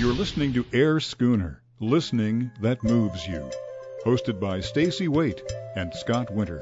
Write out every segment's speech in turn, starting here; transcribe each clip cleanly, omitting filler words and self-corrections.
You're listening to Air Schooner, listening that moves you. Hosted by Stacey Waite and Scott Winter.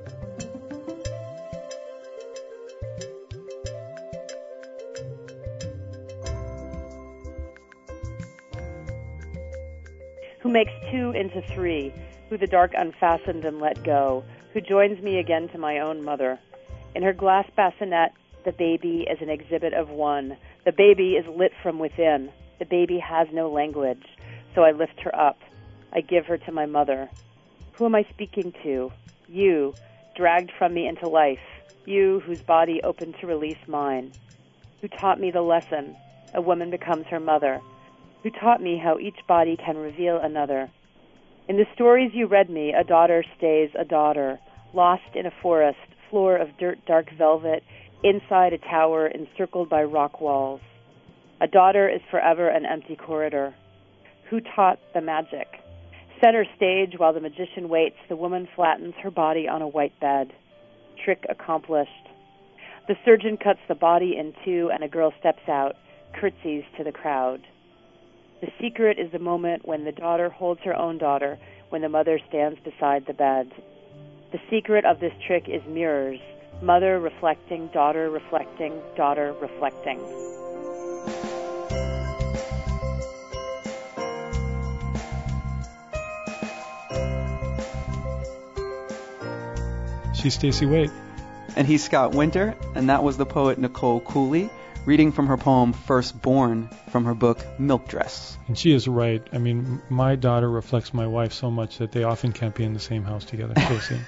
Who makes two into three, who the dark unfastened and let go, who joins me again to my own mother. In her glass bassinet, the baby is an exhibit of one. The baby is lit from within. The baby has no language, so I lift her up. I give her to my mother. Who am I speaking to? You, dragged from me into life. You, whose body opened to release mine. Who taught me the lesson, a woman becomes her mother. Who taught me how each body can reveal another. In the stories you read me, a daughter stays a daughter, lost in a forest, floor of dirt-dark velvet, inside a tower encircled by rock walls. A daughter is forever an empty corridor. Who taught the magic? Center stage, while the magician waits, the woman flattens her body on a white bed. Trick accomplished. The surgeon cuts the body in two, and a girl steps out, curtsies to the crowd. The secret is the moment when the daughter holds her own daughter, when the mother stands beside the bed. The secret of this trick is mirrors. Mother reflecting, daughter reflecting, daughter reflecting. She's Stacey Waite. And he's Scott Winter, and that was the poet Nicole Cooley, reading from her poem Firstborn from her book Milk Dress. And she is right. I mean, my daughter reflects my wife so much that they often can't be in the same house together. Stacey.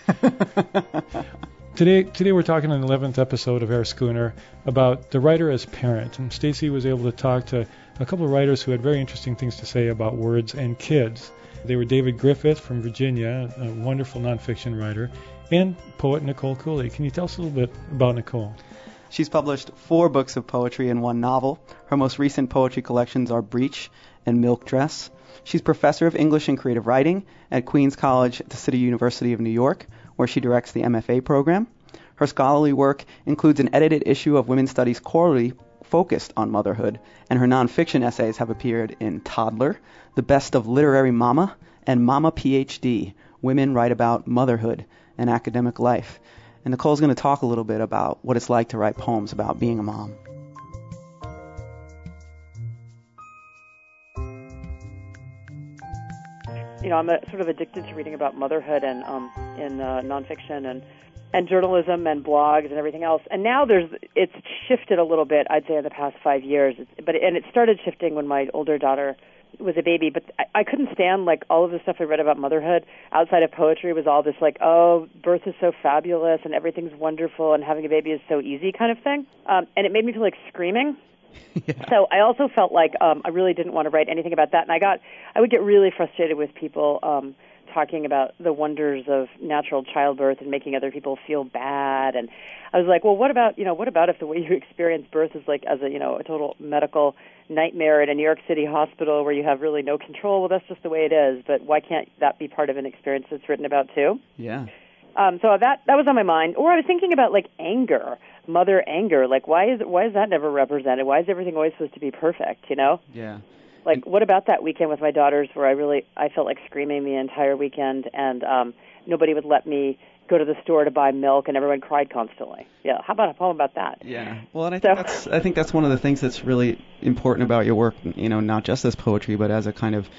Today we're talking on the 11th episode of Air Schooner about the writer as parent. And Stacey was able to talk to a couple of writers who had very interesting things to say about words and kids. They were David Griffith from Virginia, a wonderful nonfiction writer, and poet Nicole Cooley. Can you tell us a little bit about Nicole? She's published 4 books of poetry and 1 novel. Her most recent poetry collections are Breach and Milk Dress. She's professor of English and creative writing at Queens College at the City University of New York, where she directs the MFA program. Her scholarly work includes an edited issue of Women's Studies Quarterly focused on motherhood, and her nonfiction essays have appeared in Toddler, The Best of Literary Mama, and Mama PhD, Women Write About Motherhood and Academic Life. And Nicole's going to talk a little bit about what it's like to write poems about being a mom. You know, I'm sort of addicted to reading about motherhood and in nonfiction and journalism and blogs and everything else. And now it's shifted a little bit, I'd say, in the past 5 years. And it started shifting when my older daughter was a baby. But I couldn't stand, like, all of the stuff I read about motherhood outside of poetry was all this, like, oh, birth is so fabulous and everything's wonderful and having a baby is so easy kind of thing. And it made me feel like screaming. Yeah. So I also felt like I really didn't want to write anything about that. And I would get really frustrated with people talking about the wonders of natural childbirth and making other people feel bad. And I was like, well, what about if the way you experience birth is like as a total medical nightmare at a New York City hospital where you have really no control? Well, that's just the way it is. But why can't that be part of an experience that's written about too? Yeah. So that was on my mind. Or I was thinking about like anger, mother anger. Like why is that never represented? Why is everything always supposed to be perfect? You know? Yeah. Like, what about that weekend with my daughters where I felt like screaming the entire weekend and nobody would let me go to the store to buy milk and everyone cried constantly? Yeah, how about a poem about that? Yeah, well, and I think that's one of the things that's really important about your work, not just as poetry, but as a kind of,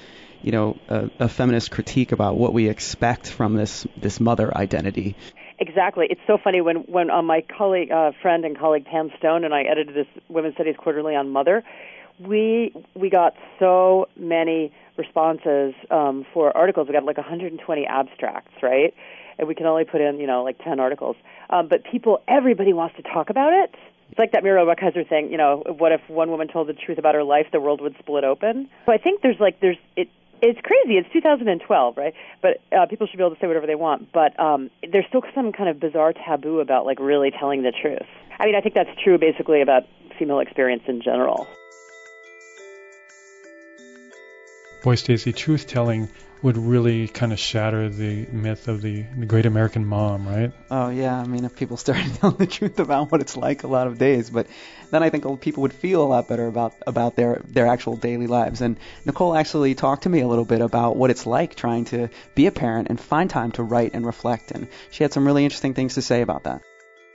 a feminist critique about what we expect from this mother identity. Exactly. It's so funny when my colleague, friend and colleague Pam Stone and I edited this Women's Studies Quarterly on mother, we got so many responses for articles. We got like 120 abstracts, right? And we can only put in, like 10 articles. But everybody wants to talk about it. It's like that Muriel Rukeyser thing, what if one woman told the truth about her life, the world would split open? So I think it's crazy. It's 2012, right? But people should be able to say whatever they want. But there's still some kind of bizarre taboo about like really telling the truth. I mean, I think that's true basically about female experience in general. Boy, Stacey, truth-telling would really kind of shatter the myth of the great American mom, right? Oh, yeah. I mean, if people started telling the truth about what it's like a lot of days, but then I think people would feel a lot better about their actual daily lives. And Nicole actually talked to me a little bit about what it's like trying to be a parent and find time to write and reflect. And she had some really interesting things to say about that.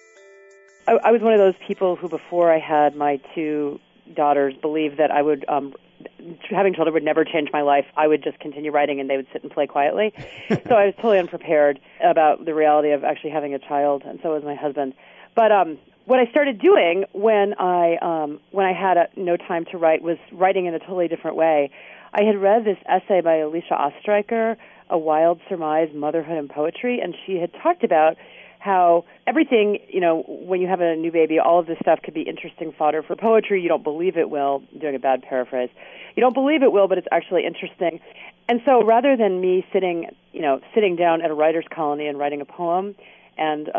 I was one of those people who, before I had my two daughters, believed that I would, having children would never change my life. I would just continue writing and they would sit and play quietly. So I was totally unprepared about the reality of actually having a child, and so was my husband. But what I started doing when I had no time to write was writing in a totally different way. I had read this essay by Alicia Ostreicher, A Wild Surmise, Motherhood and Poetry, and she had talked about how everything, when you have a new baby, all of this stuff could be interesting fodder for poetry. You don't believe it will. I'm doing a bad paraphrase. You don't believe it will, but it's actually interesting. And so rather than me sitting down at a writer's colony and writing a poem, and,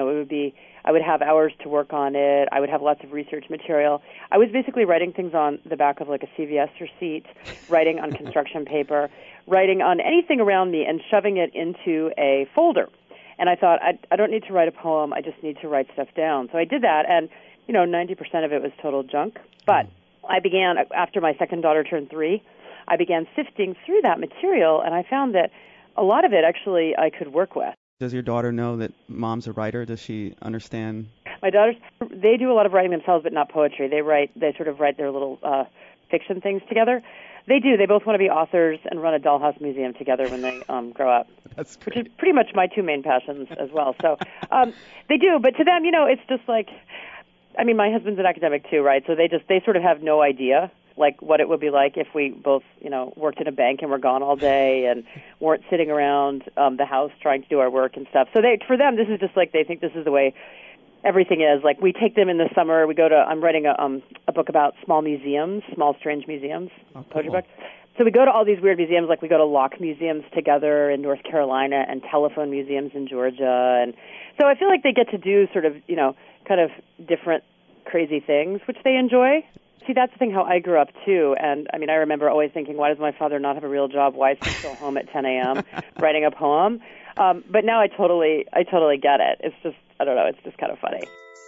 I would have hours to work on it. I would have lots of research material. I was basically writing things on the back of like a CVS receipt, writing on construction paper, writing on anything around me and shoving it into a folder. And I thought, I don't need to write a poem. I just need to write stuff down. So I did that, and, 90% of it was total junk. But I began, after my second daughter turned 3, I began sifting through that material, and I found that a lot of it, actually, I could work with. Does your daughter know that Mom's a writer? Does she understand? My daughters, they do a lot of writing themselves, but not poetry. They sort of write their little fiction things together. They do. They both want to be authors and run a dollhouse museum together when they grow up. That's great. Which is pretty much my two main passions as well. So they do, but to them, it's just like, my husband's an academic too, right? So they sort of have no idea like what it would be like if we both, worked in a bank and were gone all day and weren't sitting around the house trying to do our work and stuff. So for them, this is just like they think this is the way everything is. Like we take them in the summer. We go to. I'm writing a book about small museums, small strange museums, poetry book. So we go to all these weird museums. Like we go to lock museums together in North Carolina and telephone museums in Georgia, and so I feel like they get to do sort of kind of different crazy things, which they enjoy. See, that's the thing how I grew up, too. And, I remember always thinking, why does my father not have a real job? Why is he still home at 10 a.m. writing a poem? But now I totally get it. It's just, I don't know, it's just kind of funny.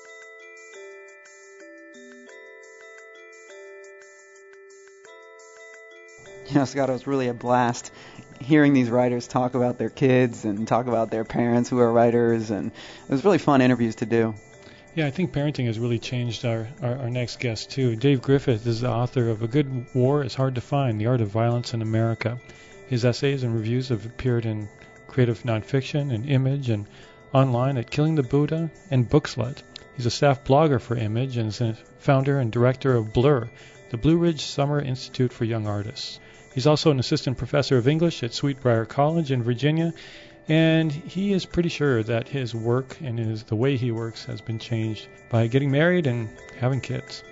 Scott, it was really a blast hearing these writers talk about their kids and talk about their parents who are writers. And it was really fun interviews to do. Yeah, I think parenting has really changed our next guest, too. Dave Griffith is the author of A Good War is Hard to Find, The Art of Violence in America. His essays and reviews have appeared in creative nonfiction and Image and online at Killing the Buddha and Bookslut. He's a staff blogger for Image and is a founder and director of Blur, the Blue Ridge Summer Institute for Young Artists. He's also an assistant professor of English at Sweetbriar College in Virginia, and he is pretty sure that his work and the way he works has been changed by getting married and having kids.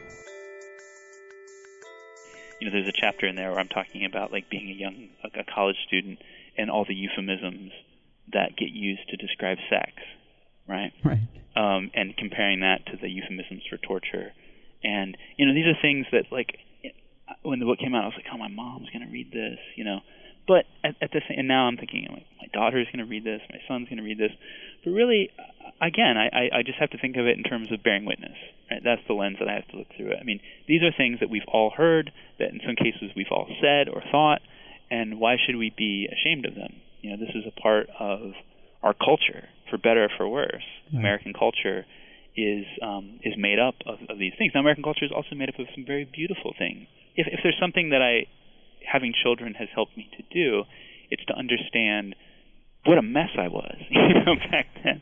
There's a chapter in there where I'm talking about like being a college student and all the euphemisms that get used to describe sex, right? Right. And comparing that to the euphemisms for torture. And, these are things that, like, when the book came out, I was like, oh, my mom's going to read this, But and now I'm thinking, like, my daughter's going to read this, my son's going to read this. But really, again, I just have to think of it in terms of bearing witness. Right? That's the lens that I have to look through it. These are things that we've all heard, that in some cases we've all said or thought, and why should we be ashamed of them? This is a part of our culture, for better or for worse. Yeah. American culture is made up of these things. Now, American culture is also made up of some very beautiful things. If there's something that having children has helped me to do, it's to understand what a mess I was, back then,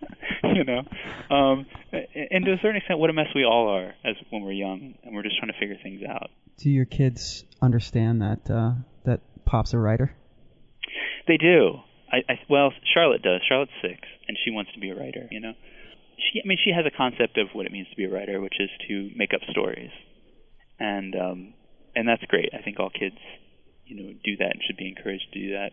and to a certain extent, what a mess we all are when we're young and we're just trying to figure things out. Do your kids understand that Pop's a writer? They do. Well, Charlotte does. Charlotte's 6, and she wants to be a writer. She has a concept of what it means to be a writer, which is to make up stories, and that's great. I think all kids do that and should be encouraged to do that.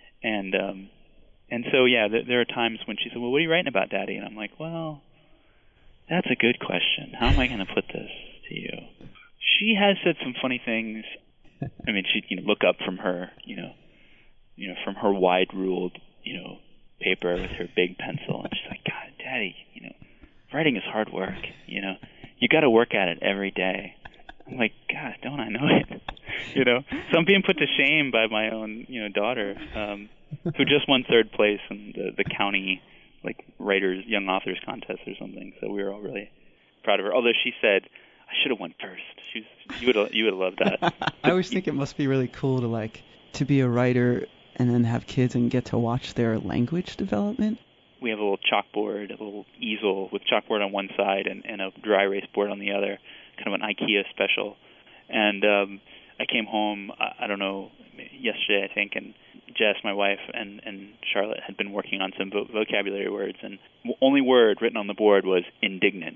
And so, yeah, there are times when she said, well, what are you writing about, Daddy? And I'm like, well, that's a good question. How am I going to put this to you? She has said some funny things. She'd look up from her, from her wide-ruled, paper with her big pencil. And she's like, God, Daddy, writing is hard work. You got to work at it every day. I'm like, God, don't I know it? So I'm being put to shame by my own, daughter, who just won third place in the county, writers, young authors contest or something. So we were all really proud of her. Although she said, I should have won first. You would have loved that. I always think it must be really cool to be a writer and then have kids and get to watch their language development. We have a little chalkboard, a little easel with chalkboard on one side and a dry erase board on the other, kind of an IKEA special. And I came home, I don't know, yesterday, I think, and Jess, my wife, and Charlotte had been working on some vocabulary words, and the only word written on the board was indignant.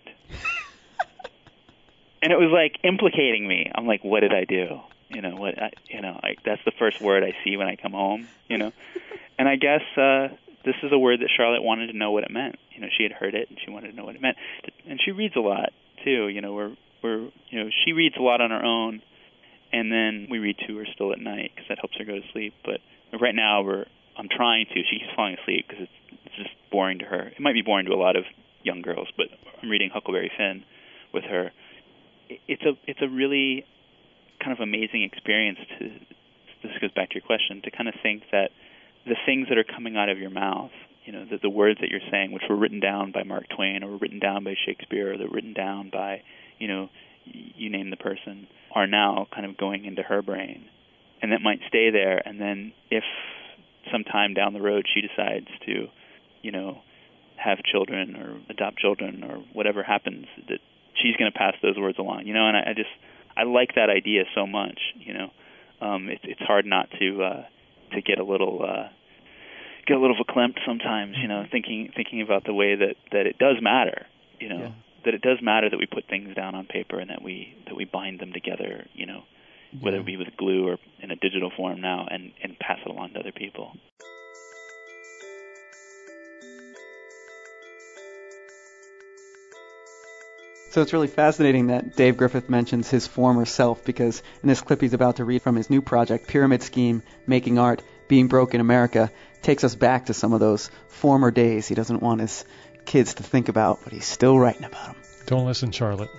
And it was implicating me. I'm like, what did I do? That's the first word I see when I come home, And I guess this is a word that Charlotte wanted to know what it meant. She had heard it and she wanted to know what it meant. And she reads a lot too. She reads a lot on her own, and then we read to her still at night because that helps her go to sleep. But right now I'm trying to. She keeps falling asleep because it's just boring to her. It might be boring to a lot of young girls, but I'm reading Huckleberry Finn with her. It's a really kind of amazing experience to. This goes back to your question, to kind of think that the things that are coming out of your mouth, the words that you're saying, which were written down by Mark Twain or were written down by Shakespeare or they're written down by, you name the person, are now kind of going into her brain. And that might stay there. And then if sometime down the road she decides to, have children or adopt children or whatever happens, that she's going to pass those words along, and I like that idea so much, It's hard not to get a little verklempt sometimes, thinking about the way that it does matter, that it does matter that we put things down on paper and that we bind them together, whether it be with glue or in a digital form now, and pass it along to other people. So it's really fascinating that Dave Griffith mentions his former self, because in this clip he's about to read from his new project, Pyramid Scheme, Making Art, Being Broke in America, takes us back to some of those former days he doesn't want his kids to think about, but he's still writing about them. Don't listen, Charlotte.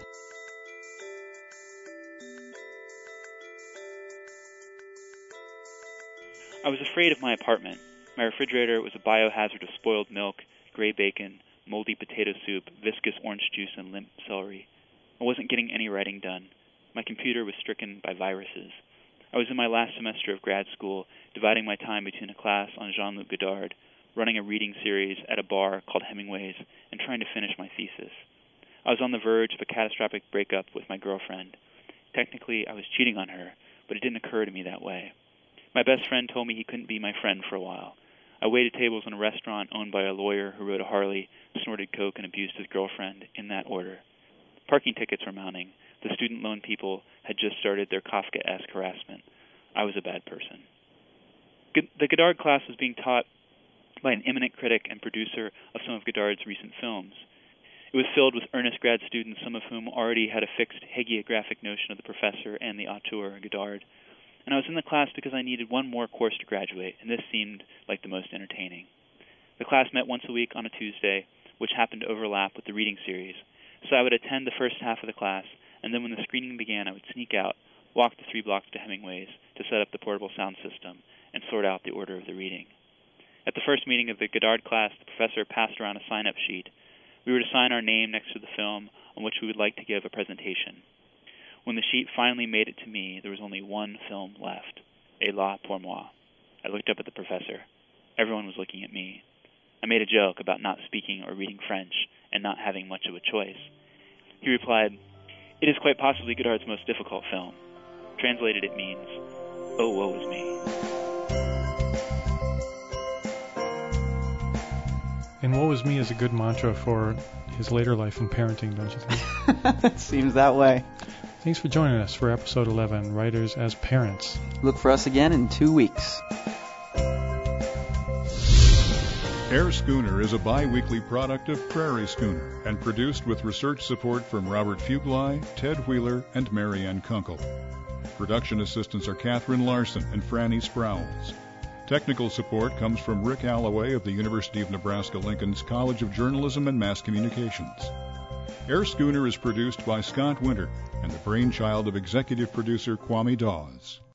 I was afraid of my apartment. My refrigerator was a biohazard of spoiled milk, gray bacon, moldy potato soup, viscous orange juice, and limp celery. I wasn't getting any writing done. My computer was stricken by viruses. I was in my last semester of grad school, dividing my time between a class on Jean-Luc Godard, running a reading series at a bar called Hemingway's, and trying to finish my thesis. I was on the verge of a catastrophic breakup with my girlfriend. Technically, I was cheating on her, but it didn't occur to me that way. My best friend told me he couldn't be my friend for a while. I waited tables in a restaurant owned by a lawyer who rode a Harley, snorted coke, and abused his girlfriend, in that order. Parking tickets were mounting. The student loan people had just started their Kafka-esque harassment. I was a bad person. The Godard class was being taught by an eminent critic and producer of some of Godard's recent films. It was filled with earnest grad students, some of whom already had a fixed hagiographic notion of the professor and the auteur, Godard. And I was in the class because I needed one more course to graduate, and this seemed like the most entertaining. The class met once a week on a Tuesday, which happened to overlap with the reading series, so I would attend the first half of the class, and then when the screening began, I would sneak out, walk the 3 blocks to Hemingway's to set up the portable sound system, and sort out the order of the reading. At the first meeting of the Godard class, the professor passed around a sign-up sheet. We were to sign our name next to the film on which we would like to give a presentation. When the sheet finally made it to me, there was only one film left, Et là pour moi. I looked up at the professor. Everyone was looking at me. I made a joke about not speaking or reading French and not having much of a choice. He replied, "It is quite possibly Godard's most difficult film." Translated, it means, "Oh, woe is me." And woe is me is a good mantra for his later life in parenting, don't you think? It seems that way. Thanks for joining us for episode 11, Writers as Parents. Look for us again in 2 weeks. Air Schooner is a bi-weekly product of Prairie Schooner and produced with research support from Robert Fugly, Ted Wheeler, and Marianne Kunkel. Production assistants are Catherine Larson and Franny Sprowls. Technical support comes from Rick Alloway of the University of Nebraska-Lincoln's College of Journalism and Mass Communications. Air Schooner is produced by Scott Winter and the brainchild of executive producer Kwame Dawes.